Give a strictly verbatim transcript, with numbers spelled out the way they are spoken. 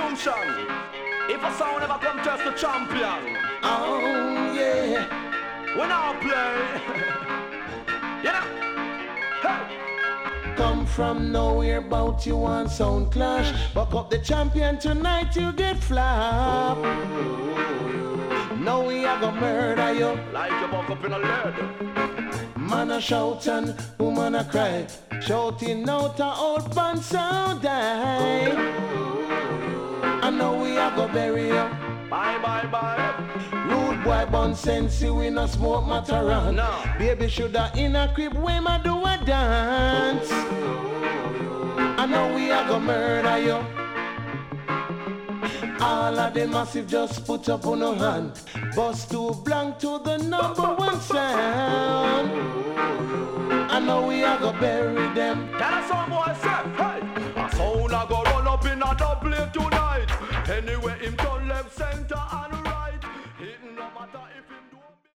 assumption. If a sound ever come test the champion. Oh yeah. We now play. You know. Hey. Come from nowhere, bout you on sound clash. Buck up the champion tonight, you get flop. Now we are gonna murder you. Like you buck up in a lead. Man a shout and woman a cry. Shouting out a old band sound die. I know we are gonna bury you. Bye bye bye. Rude boy bun sense we no smoke Mataran. No. Baby shoulda in a crib when ma do a dance. I know we are gonna murder you. All of the massive just put up on no hand. Bust too blank to the number one sound. I know we are gonna bury them. Tell us some boy say, hey. A sound a go run up in a double tonight. Anyway, him turn left, center and right. It no matter.